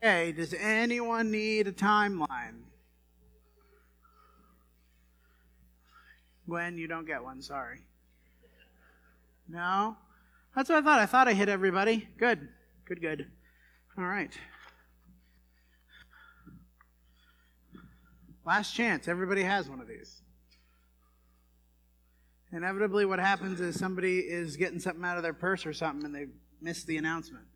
Okay, does anyone need a timeline? Gwen, you don't get one, sorry. No? That's what I thought. I thought I hit everybody. Good. Good. All right. Last chance. Everybody has one of these. Inevitably, what happens is somebody is getting something out of their purse or something and they miss the announcement.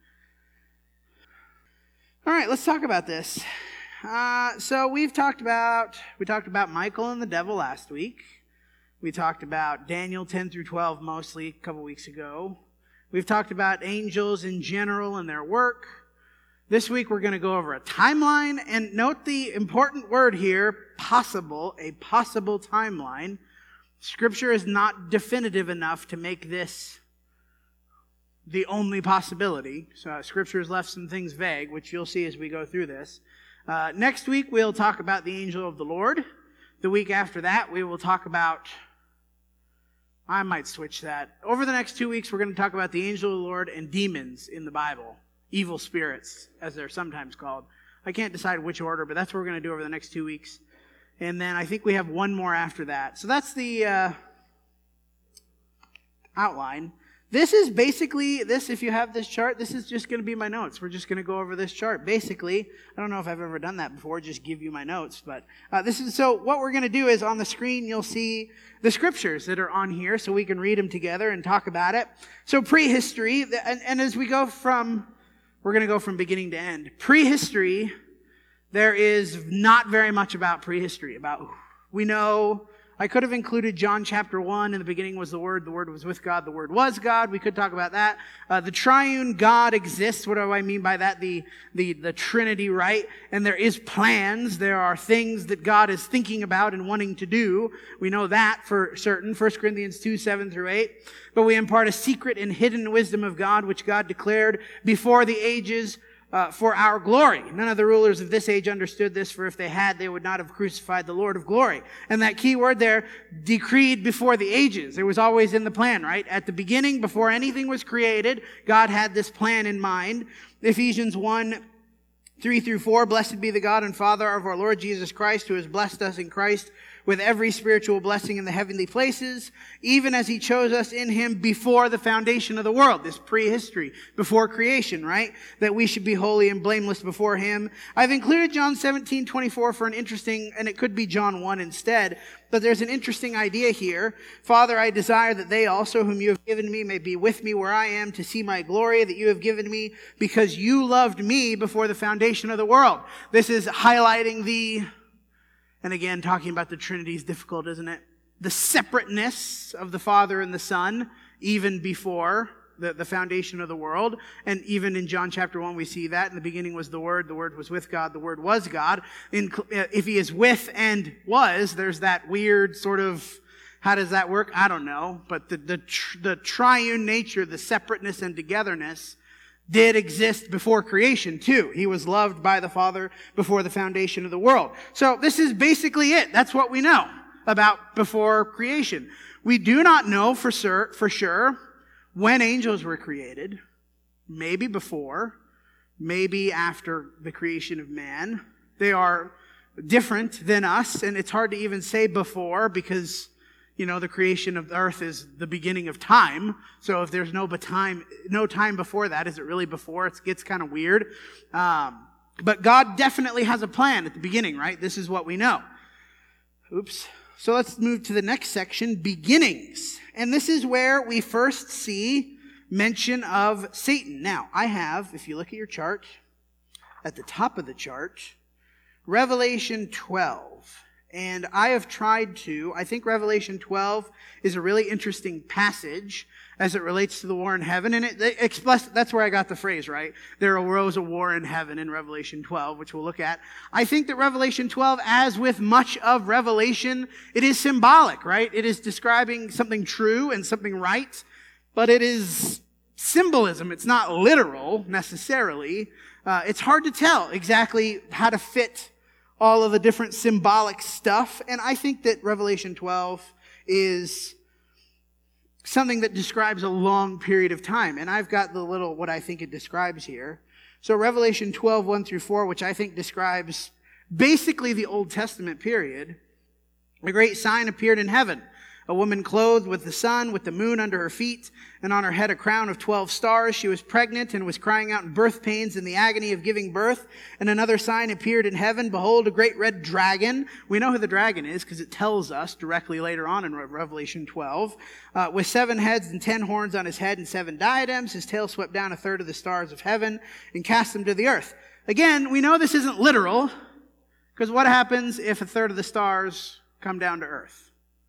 All right, let's talk about this. So we talked about Michael and the devil last week. We talked about Daniel 10 through 12 mostly a couple weeks ago. We've talked about angels in general and their work. This week we're going to go over a timeline, and note the important word here, possible, a possible timeline. Scripture is not definitive enough to make this the only possibility. So Scripture has left some things vague, which you'll see as we go through this. Next week we'll talk about the angel of the Lord. The week after that we will talk about, I might switch that. Over the next 2 weeks we're going to talk about the angel of the Lord and demons in the Bible. Evil spirits, as they're sometimes called. I can't decide which order, but that's what we're going to do over the next 2 weeks. And then I think we have one more after that. So that's the outline. This is basically, if you have this chart, this is just going to be my notes. We're just going to go over this chart. Basically, I don't know if I've ever done that before, just give you my notes. But so what we're going to do is on the screen, you'll see the scriptures that are on here so we can read them together and talk about it. So prehistory, and as we go we're going to go from beginning to end. Prehistory, there is not very much about prehistory. We know, I could have included John chapter 1. In the beginning was the Word was with God, the Word was God. We could talk about that. The triune God exists. What do I mean by that? The Trinity, right? And there is plans. There are things that God is thinking about and wanting to do. We know that for certain. 1 Corinthians 2, 7 through 8. But we impart a secret and hidden wisdom of God, which God declared before the ages, for our glory. None of the rulers of this age understood this, for if they had, they would not have crucified the Lord of glory. And that key word there, decreed before the ages. It was always in the plan, right? At the beginning, before anything was created, God had this plan in mind. Ephesians 1, 3 through 4, blessed be the God and Father of our Lord Jesus Christ, who has blessed us in Christ with every spiritual blessing in the heavenly places, even as he chose us in him before the foundation of the world. This prehistory, before creation, right? That we should be holy and blameless before him. I've included John 17:24 for an interesting, and it could be John 1 instead, but there's an interesting idea here. Father, I desire that they also, whom you have given me, may be with me where I am, to see my glory that you have given me, because you loved me before the foundation of the world. This is highlighting and again, talking about the Trinity is difficult, isn't it? The separateness of the Father and the Son, even before the foundation of the world. And even in John chapter 1, we see that. In the beginning was the Word was with God, the Word was God. If he is with and was, there's that weird sort of, how does that work? I don't know. But the triune nature, the separateness and togetherness, did exist before creation too. He was loved by the Father before the foundation of the world. So this is basically it. That's what we know about before creation. We do not know for sure when angels were created. Maybe before, maybe after the creation of man. They are different than us, and it's hard to even say before because the creation of the earth is the beginning of time. So if there's no time before that, is it really before? It gets kind of weird. But God definitely has a plan at the beginning, right? This is what we know. So let's move to the next section, beginnings. And this is where we first see mention of Satan. Now, I have, if you look at your chart, at the top of the chart, Revelation 12. And I have tried I think Revelation 12 is a really interesting passage as it relates to the war in heaven. And that's where I got the phrase, right? There arose a war in heaven in Revelation 12, which we'll look at. I think that Revelation 12, as with much of Revelation, it is symbolic, right? It is describing something true and something right, but it is symbolism. It's not literal necessarily. It's hard to tell exactly how to fit all of the different symbolic stuff. And I think that Revelation 12 is something that describes a long period of time. And I've got what I think it describes here. So Revelation 12, 1 through 4, which I think describes basically the Old Testament period. A great sign appeared in heaven. A woman clothed with the sun, with the moon under her feet, and on her head a crown of 12 stars. She was pregnant and was crying out in birth pains in the agony of giving birth. And another sign appeared in heaven. Behold, a great red dragon. We know who the dragon is because it tells us directly later on in Revelation 12. With 7 heads and 10 horns on his head and 7 diadems. His tail swept down a third of the stars of heaven and cast them to the earth. Again, we know this isn't literal, because what happens if a third of the stars come down to earth?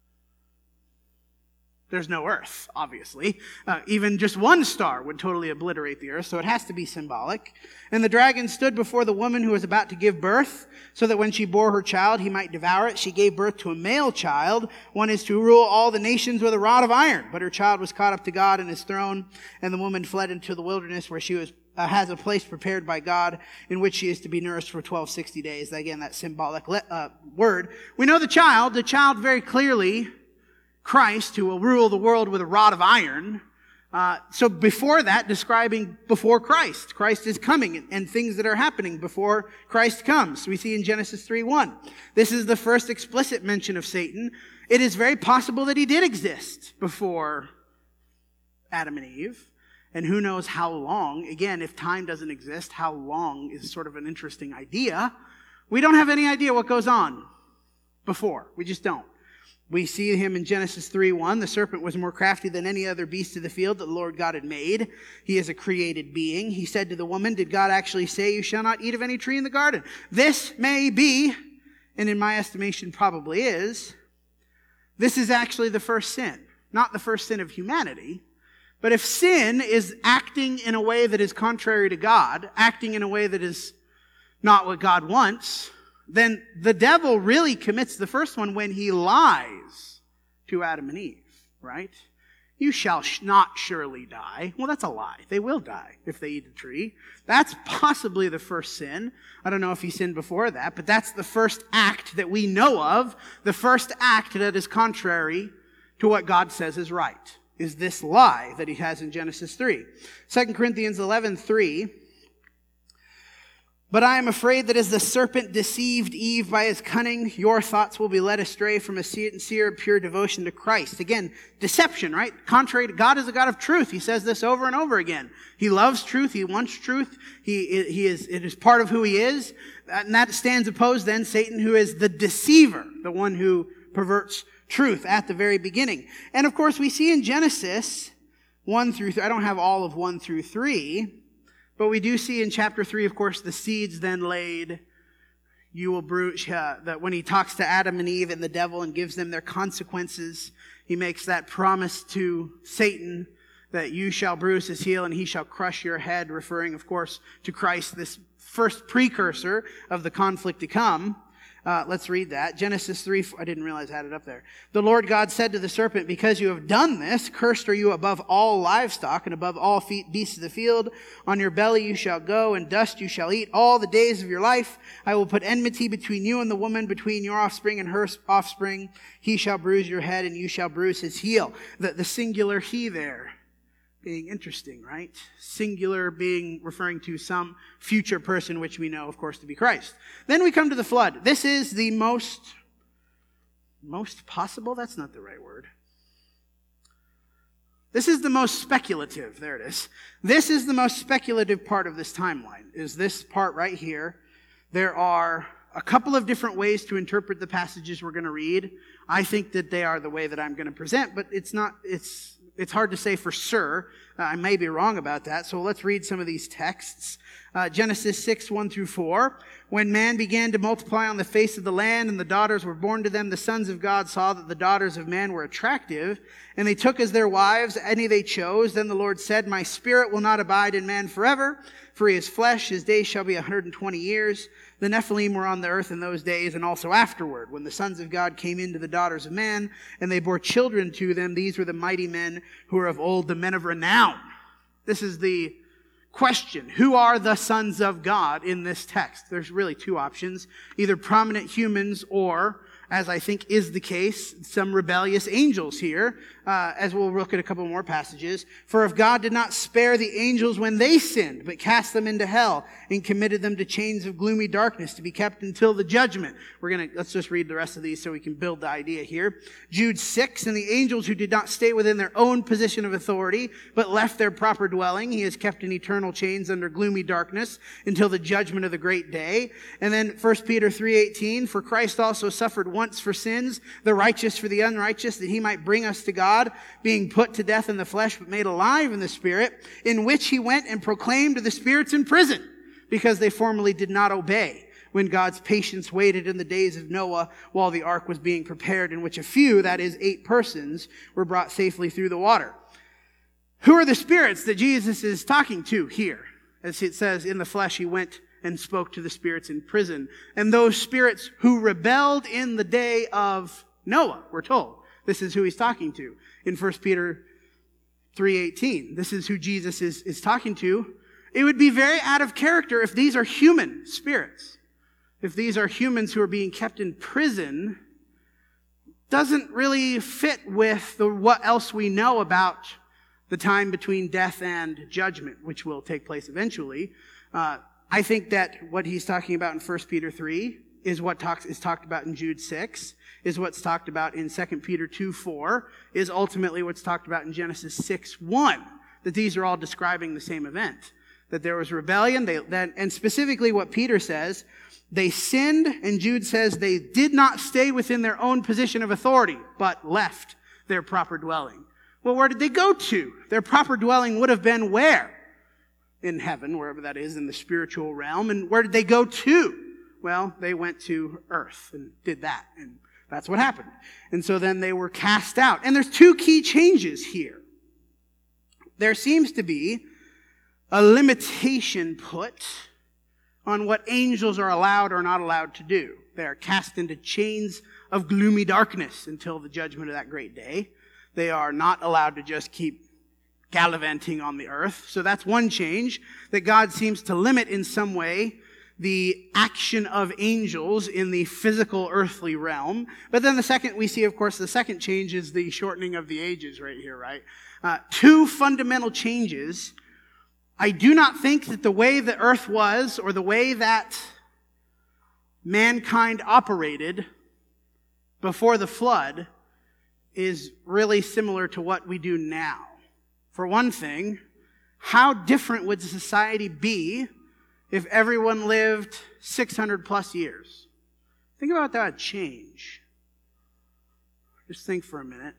There's no earth, obviously. Even just one star would totally obliterate the earth, so it has to be symbolic. And the dragon stood before the woman who was about to give birth, so that when she bore her child, he might devour it. She gave birth to a male child. One is to rule all the nations with a rod of iron. But her child was caught up to God and his throne, and the woman fled into the wilderness where she has a place prepared by God in which she is to be nourished for 1260 days. Again, that symbolic word. We know the child very clearly, Christ, who will rule the world with a rod of iron. So before that, describing before Christ. Christ is coming and things that are happening before Christ comes. We see in Genesis 3:1. This is the first explicit mention of Satan. It is very possible that he did exist before Adam and Eve. And who knows how long. Again, if time doesn't exist, how long is sort of an interesting idea. We don't have any idea what goes on before. We just don't. We see him in Genesis 3:1. The serpent was more crafty than any other beast of the field that the Lord God had made. He is a created being. He said to the woman, did God actually say you shall not eat of any tree in the garden? This may be, and in my estimation probably is, this is actually the first sin. Not the first sin of humanity. But if sin is acting in a way that is contrary to God, acting in a way that is not what God wants, then the devil really commits the first one when he lies to Adam and Eve, right? You shall not surely die. Well, that's a lie. They will die if they eat the tree. That's possibly the first sin. I don't know if he sinned before that, but that's the first act that we know of, the first act that is contrary to what God says is right, is this lie that he has in Genesis 3. 2 Corinthians 11:3. But I am afraid that as the serpent deceived Eve by his cunning, your thoughts will be led astray from a sincere, pure devotion to Christ. Again, deception, right? Contrary to God is a God of truth. He says this over and over again. He loves truth. He wants truth. It is part of who he is. And that stands opposed then Satan, who is the deceiver, the one who perverts truth at the very beginning. And of course, we see in Genesis 1 through 3, I don't have all of 1 through 3, but we do see in chapter 3, of course, the seeds then laid. You will bruise, that when he talks to Adam and Eve and the devil and gives them their consequences, he makes that promise to Satan that you shall bruise his heel and he shall crush your head, referring, of course, to Christ, this first precursor of the conflict to come. Let's read that. Genesis 3, I didn't realize I had it up there. The Lord God said to the serpent, because you have done this, cursed are you above all livestock and above all beasts of the field. On your belly you shall go, and dust you shall eat all the days of your life. I will put enmity between you and the woman, between your offspring and her offspring. He shall bruise your head, and you shall bruise his heel. The singular he there being interesting, right? Singular being referring to some future person, which we know, of course, to be Christ. Then we come to the flood. This is the most possible? That's not the right word. This is the most speculative. There it is. This is the most speculative part of this timeline, is this part right here. There are a couple of different ways to interpret the passages we're going to read. I think that they are the way that I'm going to present, but it's hard to say for sure. I may be wrong about that. So let's read some of these texts. Genesis 6, 1 through 4. When man began to multiply on the face of the land and the daughters were born to them, the sons of God saw that the daughters of man were attractive, and they took as their wives any they chose. Then the Lord said, my spirit will not abide in man forever, for he is flesh. His days shall be 120 years. The Nephilim were on the earth in those days, and also afterward, when the sons of God came into the daughters of man, and they bore children to them. These were the mighty men who were of old, the men of renown. This is the question. Who are the sons of God in this text? There's really two options. Either prominent humans or, as I think is the case, some rebellious angels here. as we'll look at a couple more passages. For if God did not spare the angels when they sinned, but cast them into hell and committed them to chains of gloomy darkness to be kept until the judgment. Let's just read the rest of these so we can build the idea here. Jude 6, and the angels who did not stay within their own position of authority, but left their proper dwelling, he has kept in eternal chains under gloomy darkness until the judgment of the great day. And then 1 Peter 3:18, for Christ also suffered once for sins, the righteous for the unrighteous, that he might bring us to God, being put to death in the flesh, but made alive in the Spirit, in which he went and proclaimed to the spirits in prison, because they formerly did not obey, when God's patience waited in the days of Noah while the ark was being prepared, in which a few, that is 8 persons, were brought safely through the water. Who are the spirits that Jesus is talking to here? As it says, in the flesh he went and spoke to the spirits in prison. And those spirits who rebelled in the day of Noah, we're told. This is who he's talking to. In 1 Peter 3:18, this is who Jesus is talking to. It would be very out of character if these are human spirits. If these are humans who are being kept in prison, doesn't really fit with what else we know about the time between death and judgment, which will take place eventually. I think that what he's talking about in 1 Peter 3 is what is talked about in Jude 6, is what's talked about in 2 Peter 2:4, is ultimately what's talked about in Genesis 6:1, that these are all describing the same event. That there was rebellion, and specifically what Peter says, they sinned, and Jude says they did not stay within their own position of authority, but left their proper dwelling. Well, where did they go to? Their proper dwelling would have been where? In heaven, wherever that is, in the spiritual realm. And where did they go to? Well, they went to earth and did that. And that's what happened. And so then they were cast out. And there's 2 key changes here. There seems to be a limitation put on what angels are allowed or not allowed to do. They are cast into chains of gloomy darkness until the judgment of that great day. They are not allowed to just keep gallivanting on the earth. So that's one change, that God seems to limit in some way the action of angels in the physical earthly realm. But then the second we see, of course, the second change is the shortening of the ages right here, right? 2 fundamental changes. I do not think that the way the earth was, or the way that mankind operated before the flood, is really similar to what we do now. For one thing, how different would society be if everyone lived 600 plus years? Think about that change. Just think for a minute.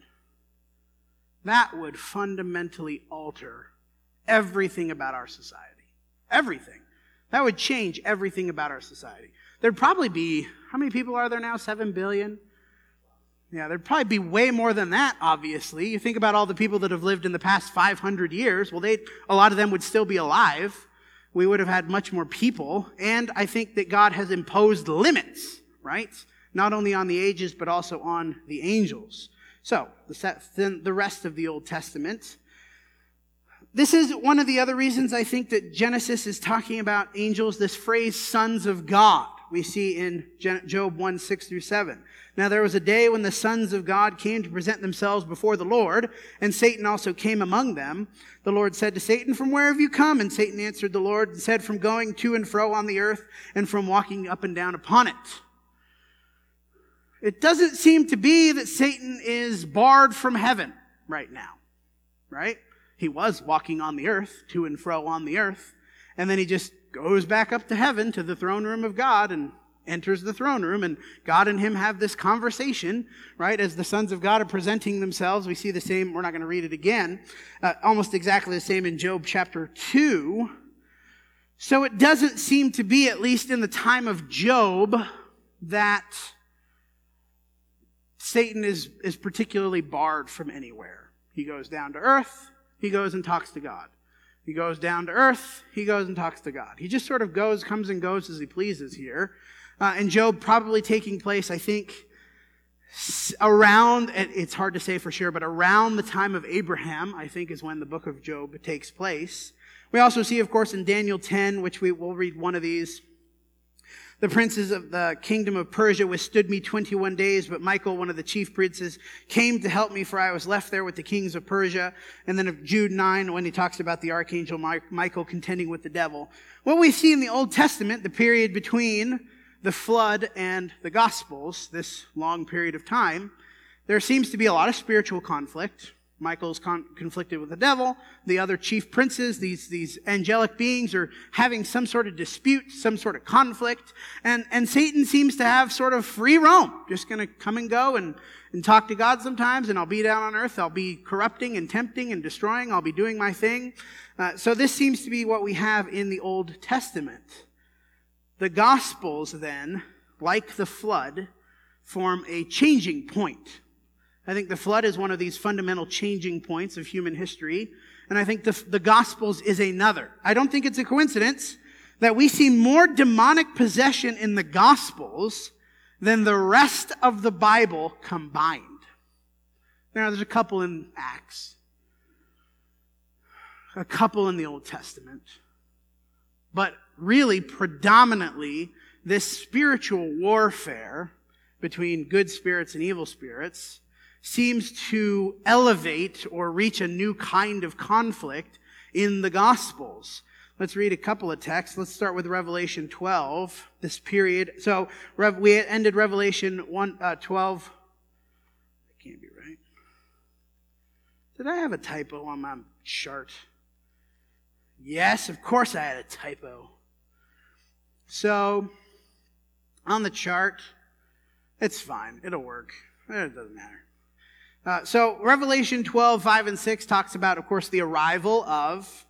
That would fundamentally alter everything about our society. Everything. That would change everything about our society. There'd probably be, how many people are there now? 7 billion? Yeah, there'd probably be way more than that, obviously. You think about all the people that have lived in the past 500 years. Well, a lot of them would still be alive. We would have had much more people. And I think that God has imposed limits, right? Not only on the ages, but also on the angels. So, the rest of the Old Testament. This is one of the other reasons I think that Genesis is talking about angels, this phrase, sons of God, we see in Job 1:6-7. Now there was a day when the sons of God came to present themselves before the Lord, and Satan also came among them. The Lord said to Satan, "From where have you come?" And Satan answered the Lord and said, "From going to and fro on the earth, and from walking up and down upon it." It doesn't seem to be that Satan is barred from heaven right now, right? He was walking on the earth, to and fro on the earth, and then he just goes back up to heaven, to the throne room of God, and enters the throne room, and God and him have this conversation, right? As the sons of God are presenting themselves, we see the same, we're not going to read it again, almost exactly the same in Job chapter 2. So it doesn't seem to be, at least in the time of Job, that Satan is particularly barred from anywhere. He goes down to earth, he goes and talks to God. He goes down to earth, he goes and talks to God. He just sort of comes and goes as he pleases here. And Job probably taking place, I think, around, it's hard to say for sure, but around the time of Abraham, I think, is when the book of Job takes place. We also see, of course, in Daniel 10, which we will read one of these, The princes of the kingdom of Persia withstood me 21 days, but Michael, one of the chief princes, came to help me, for I was left there with the kings of Persia. And then of Jude 9, when he talks about the archangel Michael contending with the devil. What we see in the Old Testament, the period between the flood and the Gospels, this long period of time, there seems to be a lot of spiritual conflict. Michael's conflicted with the devil. The other chief princes, these angelic beings, are having some sort of dispute, some sort of conflict. And Satan seems to have sort of free roam. Just going to come and go and talk to God sometimes, and I'll be down on earth. I'll be corrupting and tempting and destroying. I'll be doing my thing. So this seems to be what we have in the Old Testament. The Gospels, then, like the flood, form a changing point. I think the flood is one of these fundamental changing points of human history. And I think the Gospels is another. I don't think it's a coincidence that we see more demonic possession in the Gospels than the rest of the Bible combined. Now, there's a couple in Acts, a couple in the Old Testament, but really predominantly this spiritual warfare between good spirits and evil spirits seems to elevate or reach a new kind of conflict in the Gospels. Let's read a couple of texts. Let's start with Revelation 12, this period. So we ended Revelation 12. That can't be right. Did I have a typo on my chart? Yes, of course I had a typo. So on the chart, it's fine. It'll work. It doesn't matter. So Revelation 12, 5 and 6 talks about, of course, the arrival of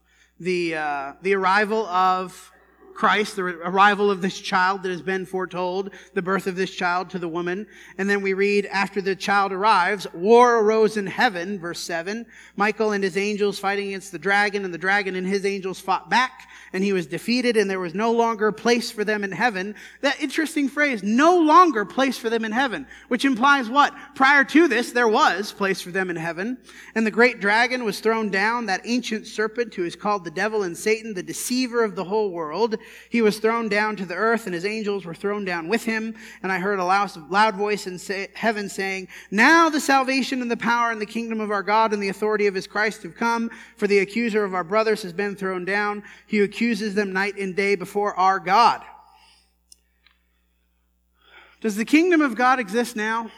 Christ, the arrival of this child that has been foretold, the birth of this child to the woman. And then we read, after the child arrives, war arose in heaven, verse 7. Michael and his angels fighting against the dragon, and the dragon and his angels fought back, and he was defeated, and there was no longer a place for them in heaven. That interesting phrase, no longer place for them in heaven, which implies what? Prior to this, there was place for them in heaven. And the great dragon was thrown down, that ancient serpent who is called the devil and Satan, the deceiver of the whole world. He was thrown down to the earth, and his angels were thrown down with him. And I heard a loud voice in heaven saying, now the salvation and the power and the kingdom of our God and the authority of his Christ have come, for the accuser of our brothers has been thrown down. He accuses them night and day before our God. Does the kingdom of God exist now?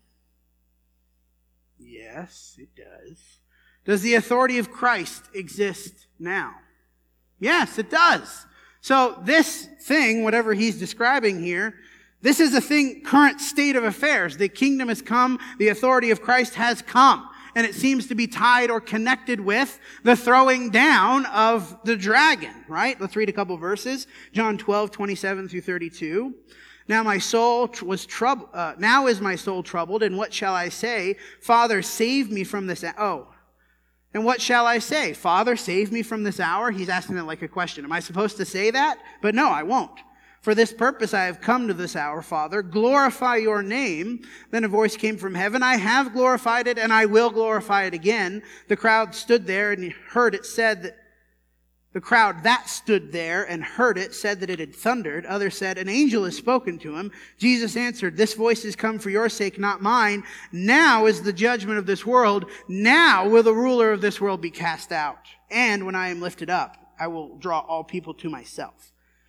Yes, it does. Does the authority of Christ exist now? Yes, it does. So this thing, whatever he's describing here, this is a thing, current state of affairs. The kingdom has come, the authority of Christ has come. And it seems to be tied or connected with the throwing down of the dragon, right? Let's read a couple verses. John 12, 27 through 32. Now my soul was troubled. Now is my soul troubled, and what shall I say? Father, save me from this. And what shall I say? Father, save me from this hour? He's asking it like a question. Am I supposed to say that? But no, I won't. For this purpose I have come to this hour, Father. Glorify your name. Then a voice came from heaven. I have glorified it, and I will glorify it again. The crowd stood there and heard it said that the crowd that stood there and heard it said that it had thundered. Others said, an angel has spoken to him. Jesus answered, this voice has come for your sake, not mine. Now is the judgment of this world. Now will the ruler of this world be cast out. And when I am lifted up, I will draw all people to myself.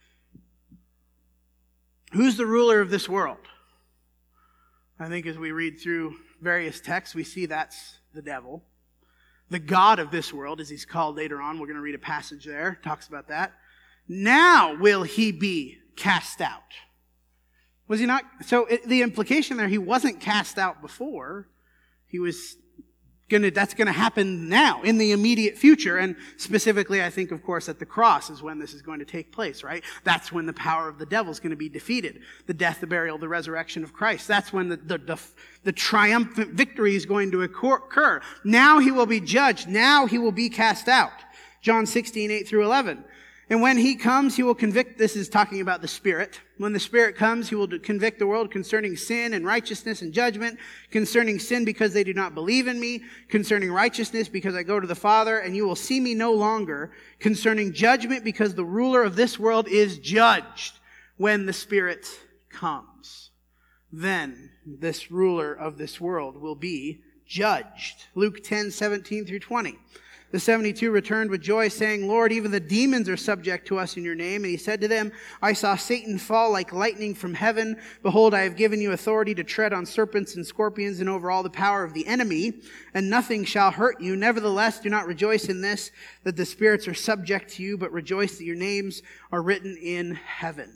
Who's the ruler of this world? I think as we read through various texts, we see that's the devil. The god of this world, as he's called later on. We're going to read a passage there. Talks about that. Now will he be cast out. Was he not? So the implication there, he wasn't cast out before. He was that's going to happen now, in the immediate future. And specifically, I think, of course, at the cross is when this is going to take place, right? That's when the power of the devil is going to be defeated. The death, the burial, the resurrection of Christ. That's when the triumphant victory is going to occur. Now he will be judged. Now he will be cast out. John 16, 8 through 11. And when he comes, he will convict, this is talking about the Spirit. When the Spirit comes, he will convict the world concerning sin and righteousness and judgment, concerning sin because they do not believe in me, concerning righteousness because I go to the Father and you will see me no longer, concerning judgment because the ruler of this world is judged. when the Spirit comes. Then this ruler of this world will be judged. Luke 10:17-20. The 72 returned with joy, saying, Lord, even the demons are subject to us in your name. And he said to them, I saw Satan fall like lightning from heaven. Behold, I have given you authority to tread on serpents and scorpions and over all the power of the enemy, and nothing shall hurt you. Nevertheless, do not rejoice in this, that the spirits are subject to you, but rejoice that your names are written in heaven.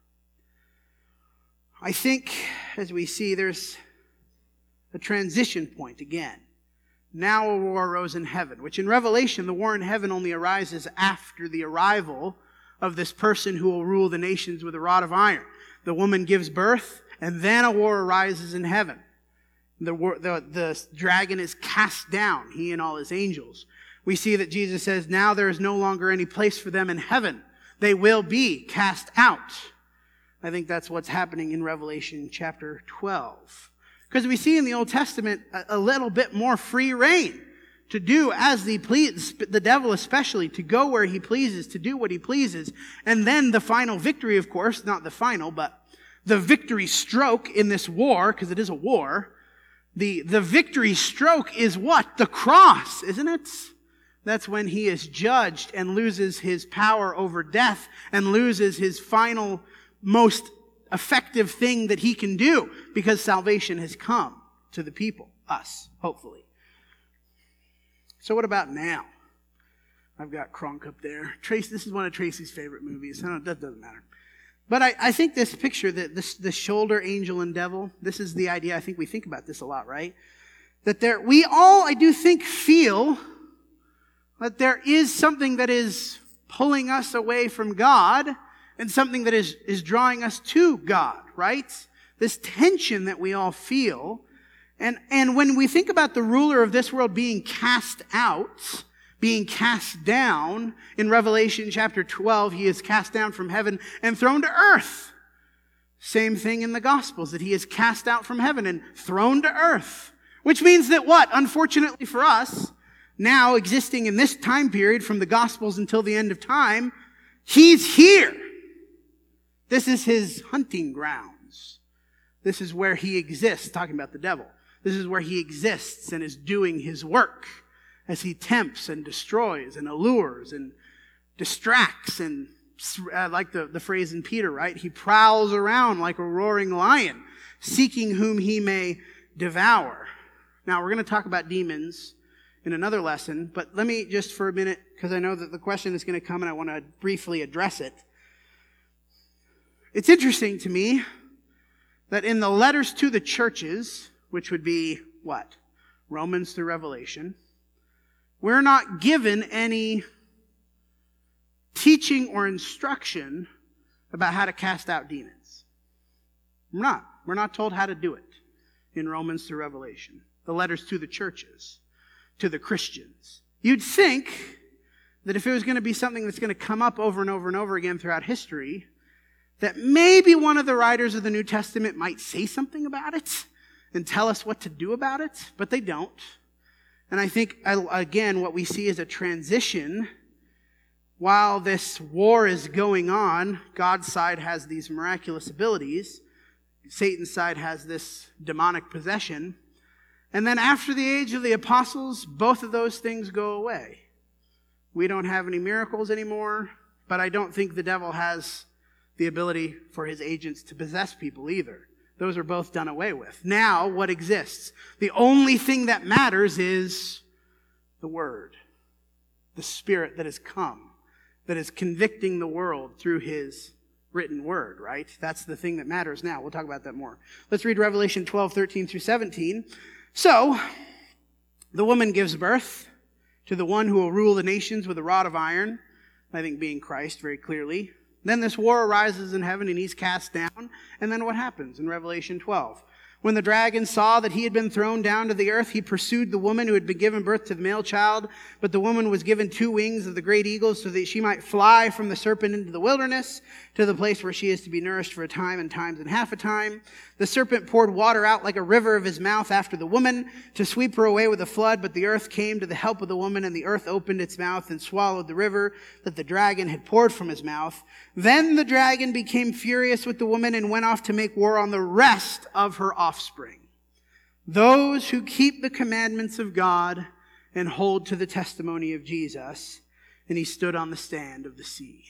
I think, as we see, there's a transition point again. Now a war arose in heaven, which in Revelation, the war in heaven only arises after the arrival of this person who will rule the nations with a rod of iron. The woman gives birth, and then a war arises in heaven. The dragon is cast down, he and all his angels. We see that Jesus says, now there is no longer any place for them in heaven. They will be cast out. I think that's what's happening in Revelation chapter 12. Because we see in the Old Testament a little bit more free reign to do as he pleases, the devil especially, to go where he pleases, to do what he pleases. And then the final victory, of course, not the final, but the victory stroke in this war, because it is a war, the victory stroke is what? The cross, isn't it? That's when he is judged and loses his power over death and loses his final, most effective thing that he can do, because salvation has come to the people, us, hopefully. So what about now? I've got Kronk up there. This is one of Tracy's favorite movies. That doesn't matter. But I think this picture, that the shoulder, angel, and devil, this is the idea. I think we think about this a lot, right? That we all, I do think, feel that there is something that is pulling us away from God, and something that is drawing us to God, right? This tension that we all feel. And when we think about the ruler of this world being cast out, being cast down, in Revelation chapter 12, he is cast down from heaven and thrown to earth. Same thing in the Gospels, that he is cast out from heaven and thrown to earth. Which means that what? Unfortunately for us, now existing in this time period from the Gospels until the end of time, he's here. This is his hunting grounds. This is where he exists, talking about the devil. This is where he exists and is doing his work as he tempts and destroys and allures and distracts and, like the phrase in Peter, right? He prowls around like a roaring lion, seeking whom he may devour. Now, we're going to talk about demons in another lesson, but let me just for a minute, because I know that the question is going to come and I want to briefly address it. It's interesting to me that in the letters to the churches, which would be what? Romans through Revelation, we're not given any teaching or instruction about how to cast out demons. We're not told how to do it in Romans through Revelation. The letters to the churches, to the Christians. You'd think that if it was going to be something that's going to come up over and over and over again throughout history, that maybe one of the writers of the New Testament might say something about it and tell us what to do about it, but they don't. And I think, again, what we see is a transition. While this war is going on, God's side has these miraculous abilities. Satan's side has this demonic possession. And then after the age of the apostles, both of those things go away. We don't have any miracles anymore, but I don't think the devil has the ability for his agents to possess people either. Those are both done away with. Now, what exists? The only thing that matters is the Word, the Spirit that has come, that is convicting the world through his written Word, right? That's the thing that matters now. We'll talk about that more. Let's read Revelation 12:13-17. So, the woman gives birth to the one who will rule the nations with a rod of iron, I think being Christ very clearly. Then this war arises in heaven and he's cast down. And then what happens in Revelation 12? When the dragon saw that he had been thrown down to the earth, he pursued the woman who had been given birth to the male child. But the woman was given 2 wings of the great eagle so that she might fly from the serpent into the wilderness to the place where she is to be nourished for a time and times and half a time. The serpent poured water out like a river of his mouth after the woman to sweep her away with a flood. But the earth came to the help of the woman, and the earth opened its mouth and swallowed the river that the dragon had poured from his mouth. Then the dragon became furious with the woman and went off to make war on the rest of her offspring, those who keep the commandments of God and hold to the testimony of Jesus. And he stood on the stand of the sea.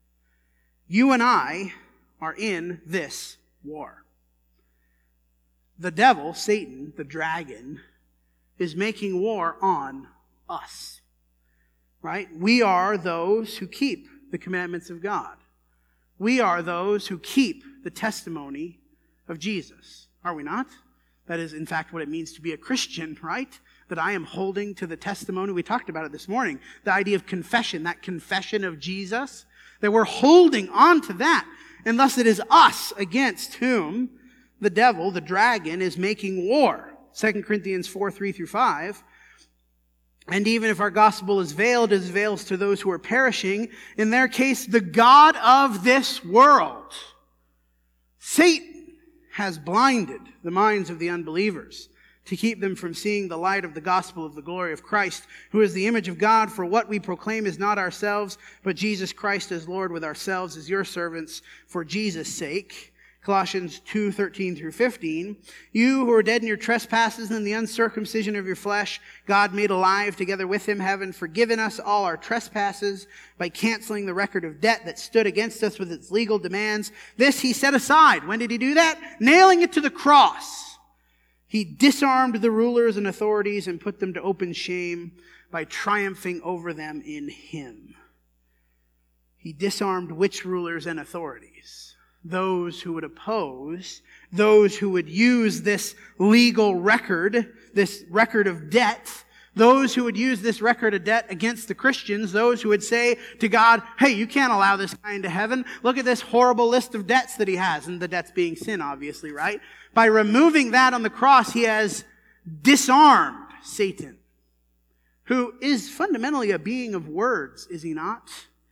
You and I are in this war. The devil, Satan, the dragon, is making war on us. Right? We are those who keep the commandments of God. We are those who keep the testimony of Jesus. Are we not? That is, in fact, what it means to be a Christian, right? That I am holding to the testimony. We talked about it this morning. The idea of confession, that confession of Jesus, that we're holding on to that. And thus it is us against whom the devil, the dragon, is making war. 2 Corinthians 4:3-5. And even if our gospel is veiled, it veils to those who are perishing. In their case, the God of this world, Satan, has blinded the minds of the unbelievers to keep them from seeing the light of the gospel of the glory of Christ, who is the image of God. For what we proclaim is not ourselves, but Jesus Christ as Lord, with ourselves as your servants for Jesus' sake. Colossians 2:13-15. You who are dead in your trespasses and the uncircumcision of your flesh, God made alive together with him, having forgiven us all our trespasses by canceling the record of debt that stood against us with its legal demands. This he set aside. When did he do that? Nailing it to the cross. He disarmed the rulers and authorities and put them to open shame by triumphing over them in him. He disarmed which rulers and authorities? Those who would oppose, those who would use this legal record, this record of debt, those who would use this record of debt against the Christians, those who would say to God, hey, you can't allow this guy into heaven. Look at this horrible list of debts that he has, and the debts being sin, obviously, right? By removing that on the cross, he has disarmed Satan, who is fundamentally a being of words, is he not?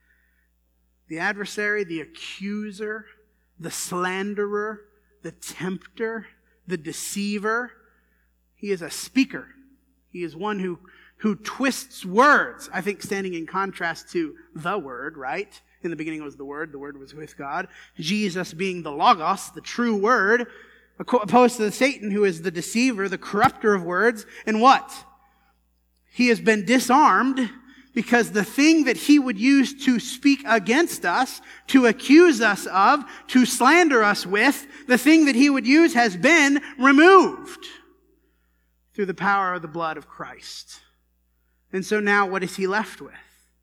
The adversary, the accuser, the slanderer, the tempter, the deceiver. He is a speaker. He is one who twists words. I think standing in contrast to the Word, right? In the beginning was the Word was with God. Jesus being the Logos, the true Word, opposed to Satan, who is the deceiver, the corrupter of words. And what? He has been disarmed because the thing that he would use to speak against us, to accuse us of, to slander us with, the thing that he would use has been removed through the power of the blood of Christ. And so now what is he left with?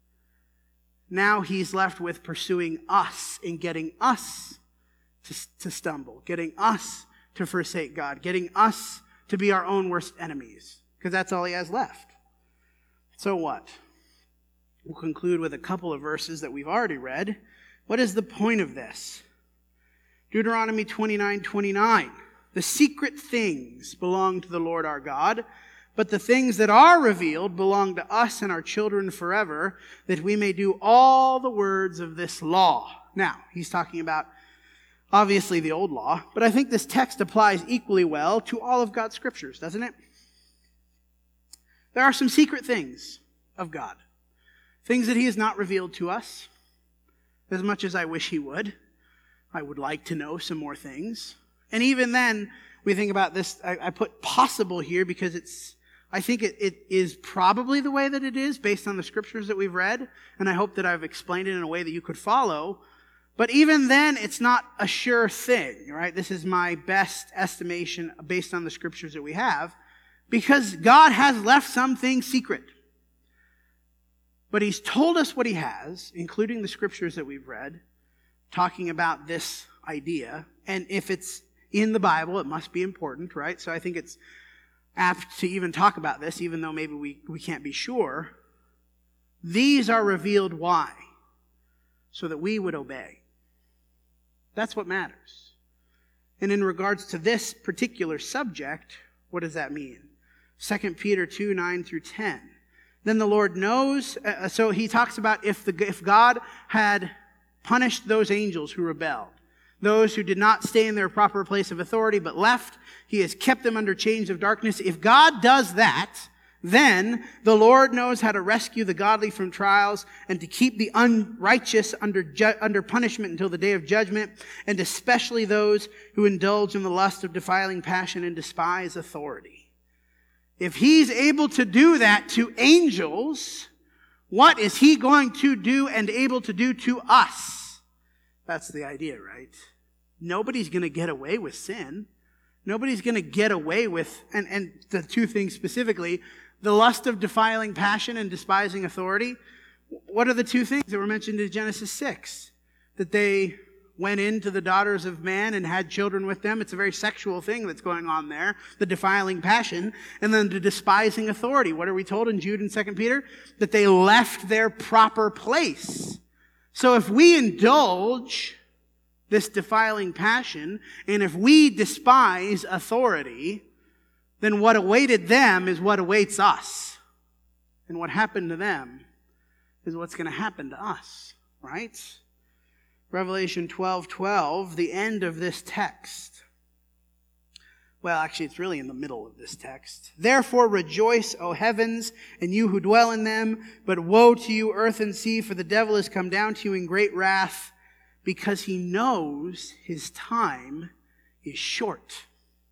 Now he's left with pursuing us and getting us to stumble, getting us to forsake God, getting us to be our own worst enemies, because that's all he has left. So what? We'll conclude with a couple of verses that we've already read. What is the point of this? Deuteronomy 29:29. The secret things belong to the Lord our God, but the things that are revealed belong to us and our children forever, that we may do all the words of this law. Now, he's talking about, obviously, the old law, but I think this text applies equally well to all of God's scriptures, doesn't it? There are some secret things of God. Things that he has not revealed to us, as much as I wish he would. I would like to know some more things. And even then, we think about this, I put possible here because I think it is probably the way that it is based on the scriptures that we've read, and I hope that I've explained it in a way that you could follow. But even then, it's not a sure thing, right? This is my best estimation based on the scriptures that we have, because God has left some things secret. But he's told us what he has, including the scriptures that we've read, talking about this idea. And if it's in the Bible, it must be important, right? So I think it's apt to even talk about this, even though maybe we can't be sure. These are revealed why? So that we would obey. That's what matters. And in regards to this particular subject, what does that mean? 2 Peter 2, 9 through 10. Then the Lord knows, so he talks about if God had punished those angels who rebelled, those who did not stay in their proper place of authority but left, he has kept them under chains of darkness. If God does that, then the Lord knows how to rescue the godly from trials and to keep the unrighteous under punishment until the day of judgment, and especially those who indulge in the lust of defiling passion and despise authority. If he's able to do that to angels, what is he going to do and able to do to us? That's the idea, right? Nobody's going to get away with sin. Nobody's going to get away with, and the two things specifically, the lust of defiling passion and despising authority. What are the two things that were mentioned in Genesis 6? That they went into the daughters of man and had children with them. It's a very sexual thing that's going on there. The defiling passion. And then the despising authority. What are we told in Jude and 2 Peter? That they left their proper place. So if we indulge this defiling passion, and if we despise authority, then what awaited them is what awaits us. And what happened to them is what's going to happen to us, right? Revelation 12:12, the end of this text. Well, actually, it's really in the middle of this text. Therefore rejoice, O heavens, and you who dwell in them. But woe to you, earth and sea, for the devil has come down to you in great wrath, because he knows his time is short.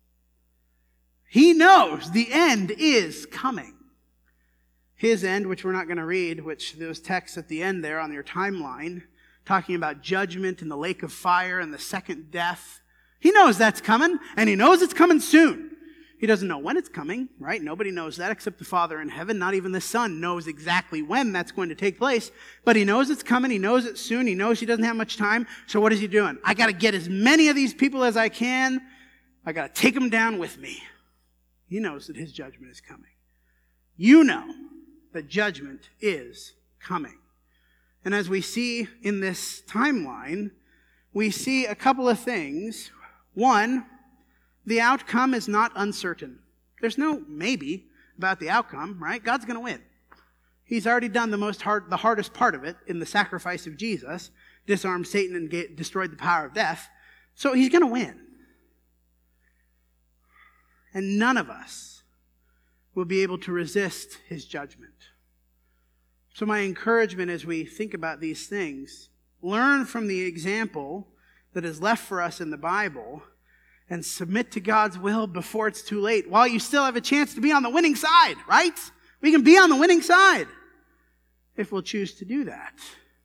He knows the end is coming. His end, which we're not going to read, which those texts at the end there on your timeline, talking about judgment and the lake of fire and the second death. He knows that's coming, and he knows it's coming soon. He doesn't know when it's coming, right? Nobody knows that except the Father in heaven. Not even the Son knows exactly when that's going to take place. But he knows it's coming. He knows it's soon. He knows he doesn't have much time. So what is he doing? I got to get as many of these people as I can. I got to take them down with me. He knows that his judgment is coming. You know that judgment is coming. And as we see in this timeline, we see a couple of things. One, the outcome is not uncertain. There's no maybe about the outcome, right? God's going to win. He's already done the hardest part of it in the sacrifice of Jesus, disarmed Satan and destroyed the power of death. So he's going to win. And none of us will be able to resist his judgment. So my encouragement as we think about these things, learn from the example that is left for us in the Bible and submit to God's will before it's too late, while you still have a chance to be on the winning side, right? We can be on the winning side if we'll choose to do that.